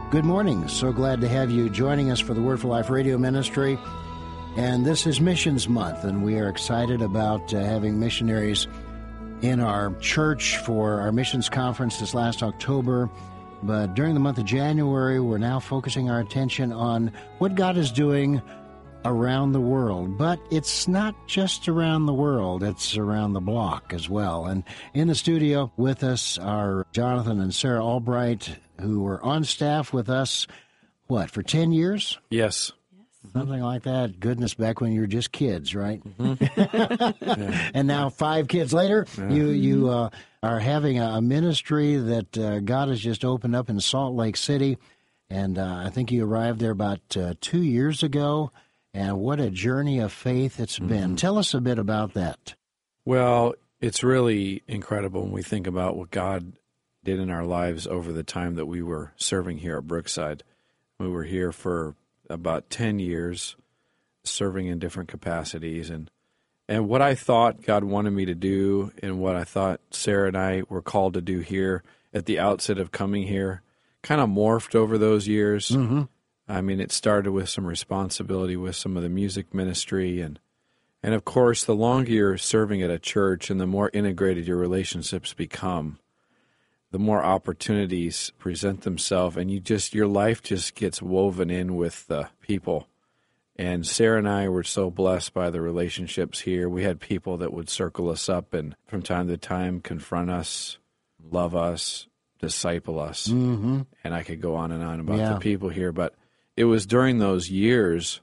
Good morning. So glad to have you joining us for the Word for Life radio ministry. And this is Missions Month, and we are excited about having missionaries in our church for our missions conference this last October. But during the month of January, we're now focusing our attention on what God is doing around the world. But it's not just around the world, it's around the block as well. And in the studio with us are Jonathan and Sarah Albright, who were on staff with us, for 10 years? Yes. Something like that. Goodness, back when you were just kids, right? Mm-hmm. Yeah. And now 5 kids later, you are having a ministry that God has just opened up in Salt Lake City. And I think you arrived there about 2 years ago. And what a journey of faith it's been. Tell us a bit about that. Well, it's really incredible when we think about what God did in our lives over the time that we were serving here at Brookside. We were here for about 10 years, serving in different capacities. And what I thought God wanted me to do and what I thought Sarah and I were called to do here at the outset of coming here kind of morphed over those years. Mm-hmm. I mean, it started with some responsibility with some of the music ministry. And of course, the longer you're serving at a church and the more integrated your relationships become, the more opportunities present themselves, and your life just gets woven in with the people. And Sarah and I were so blessed by the relationships here. We had people that would circle us up and from time to time confront us, love us, disciple us. Mm-hmm. And I could go on and on about the people here. But it was during those years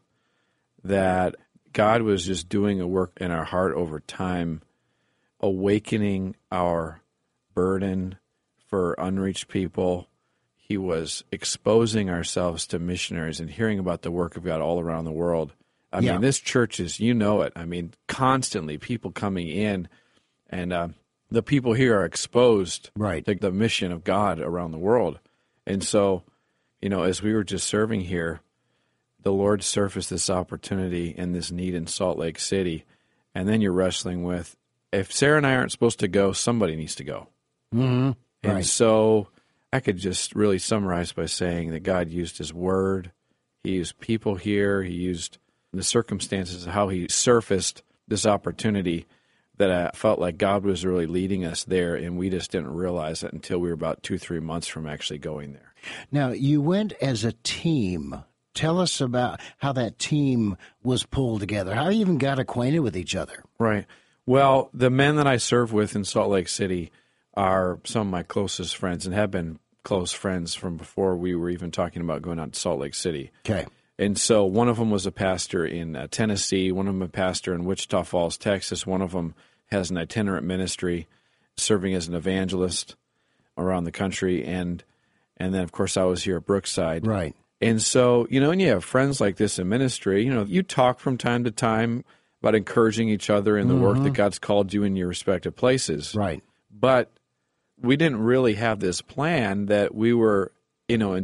that God was just doing a work in our heart over time, awakening our burden for unreached people. He was exposing ourselves to missionaries and hearing about the work of God all around the world. I mean, this church is, you know it. I mean, constantly people coming in, and the people here are exposed to the mission of God around the world. And so, as we were just serving here, the Lord surfaced this opportunity and this need in Salt Lake City. And then you're wrestling with, if Sarah and I aren't supposed to go, somebody needs to go. Mm-hmm. And so I could just really summarize by saying that God used His Word, He used people here, He used the circumstances of how He surfaced this opportunity that I felt like God was really leading us there, and we just didn't realize it until we were about 2-3 months from actually going there. Now, you went as a team. Tell us about how that team was pulled together, how you even got acquainted with each other. Right. Well, the men that I serve with in Salt Lake City are some of my closest friends and have been close friends from before we were even talking about going out to Salt Lake City. Okay. And so one of them was a pastor in Tennessee, one of them a pastor in Wichita Falls, Texas. One of them has an itinerant ministry serving as an evangelist around the country. And then, of course, I was here at Brookside. Right. And so, when you have friends like this in ministry, you talk from time to time about encouraging each other in the work that God's called you in your respective places. Right. But we didn't really have this plan that we were, in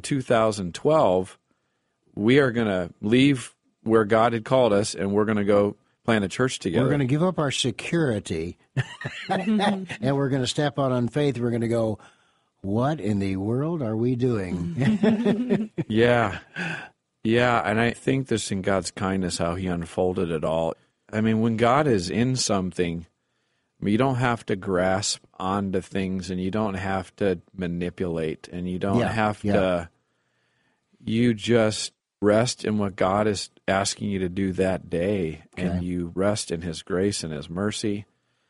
2012, we are going to leave where God had called us and we're going to go plant a church together. We're going to give up our security and we're going to step out on faith. We're going to go, what in the world are we doing? Yeah. And I think this in God's kindness, how He unfolded it all. I mean, when God is in something, you don't have to grasp onto things, and you don't have to manipulate, and you don't have to. You just rest in what God is asking you to do that day, and you rest in His grace and His mercy.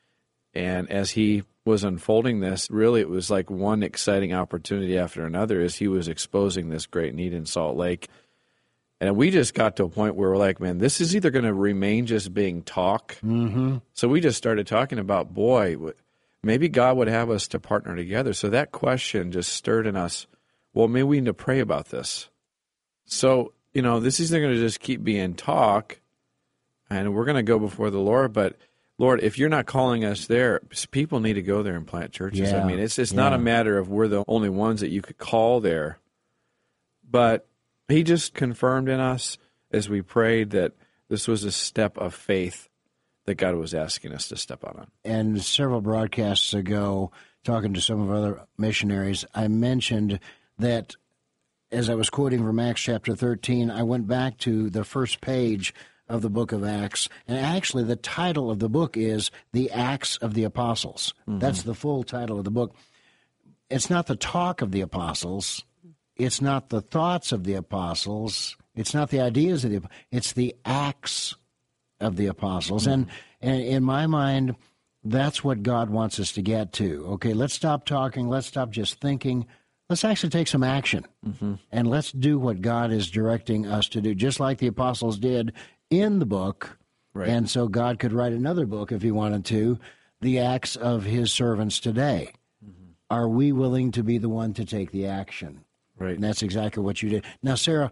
And as He was unfolding this, really it was like one exciting opportunity after another as He was exposing this great need in Salt Lake. And we just got to a point where we're like, man, this is either going to remain just being talk. Mm-hmm. So we just started talking about, maybe God would have us to partner together. So that question just stirred in us, well, maybe we need to pray about this. So, this is either going to just keep being talk, and we're going to go before the Lord. But, Lord, if you're not calling us there, people need to go there and plant churches. Yeah. I mean, it's not a matter of we're the only ones that you could call there. But He just confirmed in us as we prayed that this was a step of faith that God was asking us to step out on. And several broadcasts ago, talking to some of our other missionaries, I mentioned that as I was quoting from Acts chapter 13, I went back to the first page of the book of Acts, and actually the title of the book is The Acts of the Apostles. Mm-hmm. That's the full title of the book. It's not the talk of the apostles. It's not the thoughts of the apostles. It's not the ideas of the apostles. It's the acts of the apostles. Mm-hmm. And in my mind, that's what God wants us to get to. Okay, let's stop talking. Let's stop just thinking. Let's actually take some action. Mm-hmm. And let's do what God is directing us to do, just like the apostles did in the book. Right. And so God could write another book if he wanted to, the acts of his servants today. Mm-hmm. Are we willing to be the one to take the action? Right. And that's exactly what you did. Now, Sarah,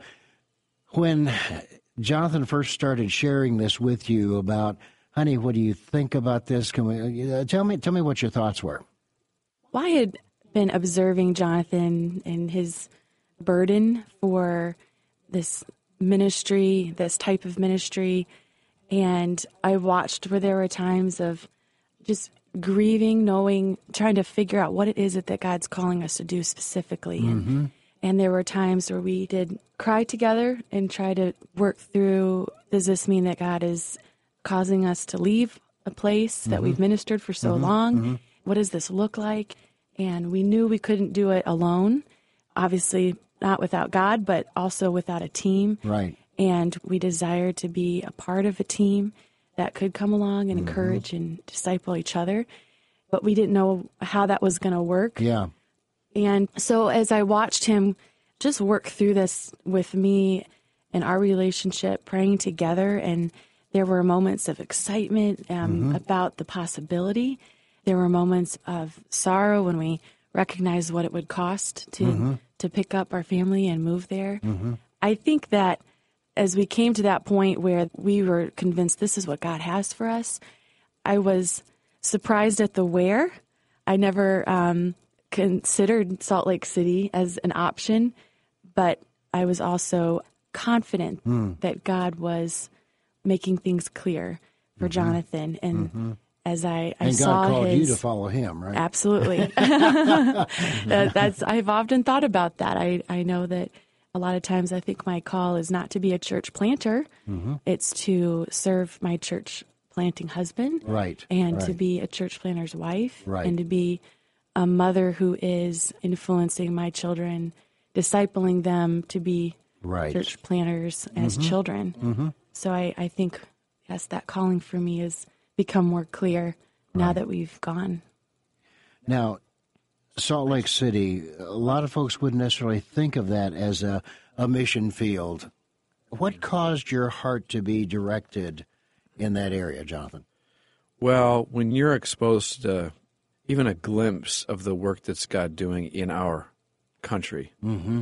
when Jonathan first started sharing this with you about, honey, what do you think about this? Can we tell me what your thoughts were? Well, I had been observing Jonathan and his burden for this ministry, this type of ministry, and I watched where there were times of just grieving, trying to figure out what it is that God's calling us to do specifically. Mm-hmm. And there were times where we did cry together and try to work through, does this mean that God is causing us to leave a place that we've ministered for so long? Mm-hmm. What does this look like? And we knew we couldn't do it alone, obviously not without God, but also without a team. Right. And we desired to be a part of a team that could come along and encourage and disciple each other. But we didn't know how that was going to work. Yeah. And so as I watched him just work through this with me and our relationship, praying together, and there were moments of excitement about the possibility. There were moments of sorrow when we recognized what it would cost to pick up our family and move there. Mm-hmm. I think that as we came to that point where we were convinced this is what God has for us, I was surprised at the where. I never considered Salt Lake City as an option, but I was also confident that God was making things clear for Jonathan. And as I and saw God called his, you to follow him, right? Absolutely. I've often thought about that. I know that a lot of times I think my call is not to be a church planter. It's to serve my church planting husband. Right. And to be a church planter's wife. Right. And to be a mother who is influencing my children, discipling them to be church planters as children. So I think, yes, that calling for me has become more clear now that we've gone. Now, Salt Lake City, a lot of folks wouldn't necessarily think of that as a mission field. What caused your heart to be directed in that area, Jonathan? Well, when you're exposed to even a glimpse of the work that's God doing in our country,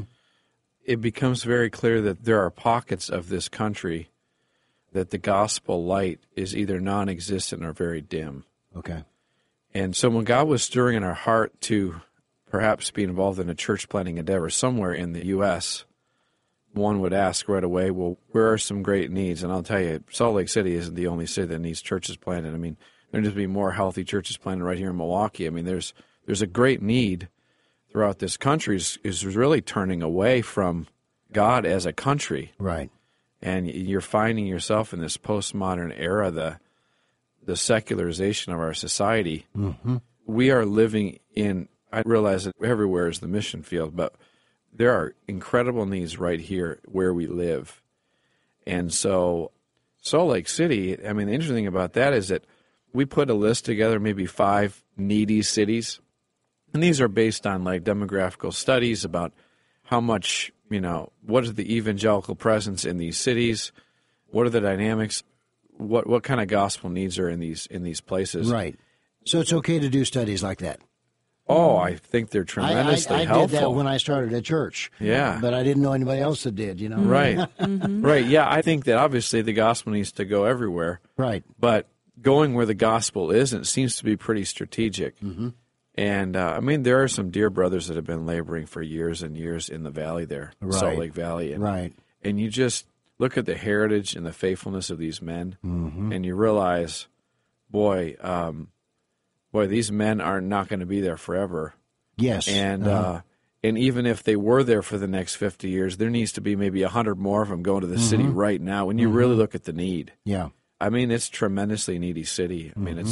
it becomes very clear that there are pockets of this country that the gospel light is either non-existent or very dim. Okay. And so when God was stirring in our heart to perhaps be involved in a church planting endeavor somewhere in the U.S., one would ask right away, well, where are some great needs? And I'll tell you, Salt Lake City isn't the only city that needs churches planted. I mean, there needs to be more healthy churches planted right here in Milwaukee. I mean, there's a great need throughout this country is really turning away from God as a country. Right. And you're finding yourself in this postmodern era, the secularization of our society. We are living in, I realize that everywhere is the mission field, but there are incredible needs right here where we live. And so Salt Lake City, I mean, the interesting thing about that is that we put a list together, maybe 5 needy cities. And these are based on like demographical studies about how much, what is the evangelical presence in these cities? What are the dynamics? What kind of gospel needs are in these places? Right. So it's okay to do studies like that. Oh, I think they're tremendously helpful. I did that when I started a church. Yeah. But I didn't know anybody else that did, Right. Right. Yeah, I think that obviously the gospel needs to go everywhere. Right. But going where the gospel isn't seems to be pretty strategic. And, there are some dear brothers that have been laboring for years and years in the valley there, Salt Lake Valley. And you just look at the heritage and the faithfulness of these men, and you realize, boy, these men are not going to be there forever. Yes. And And even if they were there for the next 50 years, there needs to be maybe 100 more of them going to the city right now when you really look at the need. Yeah. I mean, it's a tremendously needy city. I mean, it's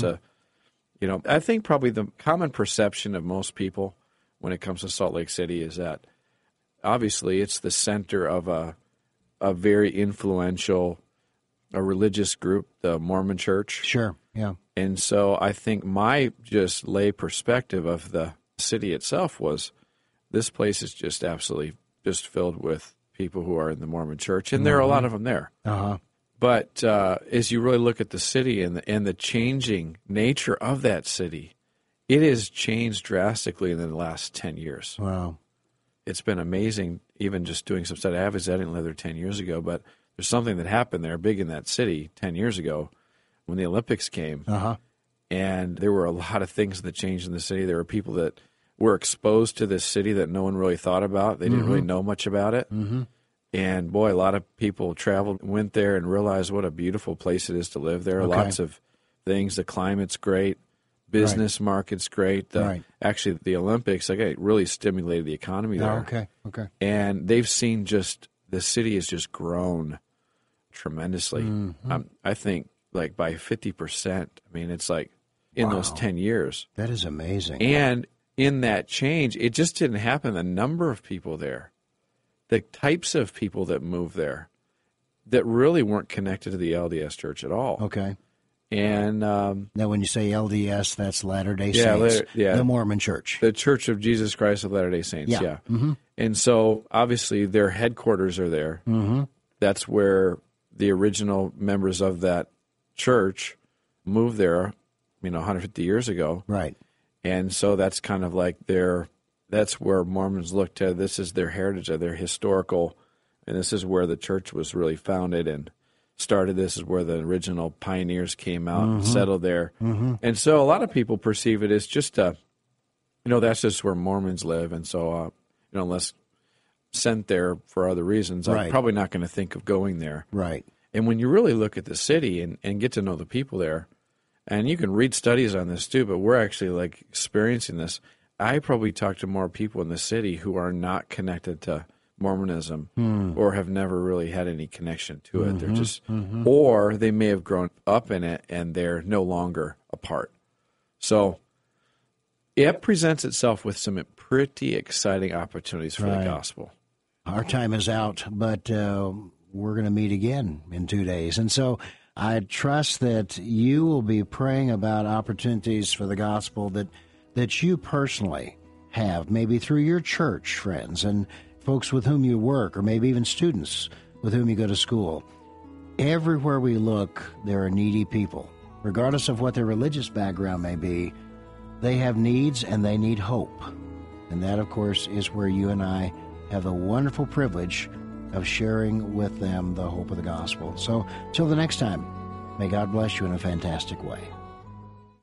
I think probably the common perception of most people when it comes to Salt Lake City is that obviously it's the center of a very influential a religious group, the Mormon Church. Sure, yeah. And so I think my just lay perspective of the city itself was this place is just absolutely just filled with people who are in the Mormon Church, and there are a lot of them there. Uh-huh. But as you really look at the city and the changing nature of that city, it has changed drastically in the last 10 years. Wow. It's been amazing, even just doing some study. I didn't live there 10 years ago, but there's something that happened there big in that city 10 years ago when the Olympics came. Uh-huh. And there were a lot of things that changed in the city. There were people that were exposed to this city that no one really thought about. They didn't really know much about it. Mm-hmm. And, boy, a lot of people traveled, went there, and realized what a beautiful place it is to live there. Okay. Lots of things. The climate's great. Business market's great. Actually, the Olympics, it really stimulated the economy there. Oh, okay. And they've seen the city has just grown tremendously. Mm-hmm. I think, by 50%. I mean, it's in those 10 years. That is amazing. And in that change, it just didn't happen. The number of people there, the types of people that moved there that really weren't connected to the LDS Church at all. Okay. And now when you say LDS, that's Latter-day Saints, the Mormon Church. The Church of Jesus Christ of Latter-day Saints, yeah. Mm-hmm. And so, obviously, their headquarters are there. Mm-hmm. That's where the original members of that church moved there, 150 years ago. Right. And so that's kind of that's where Mormons look to. This is their heritage, their historical, and this is where the church was really founded and started. This is where the original pioneers came out and settled there. Mm-hmm. And so a lot of people perceive it as just that's just where Mormons live. And so, unless sent there for other reasons, I'm probably not going to think of going there. Right. And when you really look at the city and get to know the people there, and you can read studies on this too, but we're actually experiencing this. I probably talk to more people in the city who are not connected to Mormonism or have never really had any connection to it. They're just, or they may have grown up in it and they're no longer a part. So it presents itself with some pretty exciting opportunities for the gospel. Our time is out, but we're going to meet again in 2 days. And so I trust that you will be praying about opportunities for the gospel that you personally have, maybe through your church friends and folks with whom you work, or maybe even students with whom you go to school. Everywhere we look, there are needy people. Regardless of what their religious background may be, they have needs and they need hope. And that, of course, is where you and I have the wonderful privilege of sharing with them the hope of the gospel. So, till the next time, may God bless you in a fantastic way.